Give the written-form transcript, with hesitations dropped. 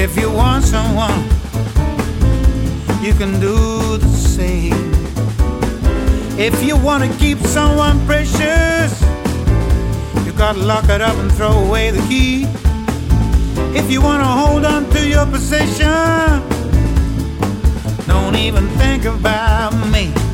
If you want someone, you can do the same. If you want to keep someone precious, you gotta lock it up and throw away the key. If you want to hold on to your possession, don't even think about me.